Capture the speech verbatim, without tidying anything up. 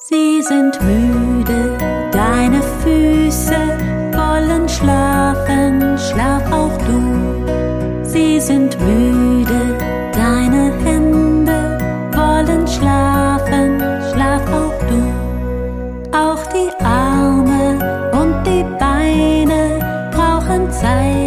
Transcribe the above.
Sie sind müde, deine Füße wollen schlafen, schlaf auch du. Sie sind müde, deine Hände wollen schlafen, schlaf auch du. Auch die Arme und die Beine brauchen Zeit.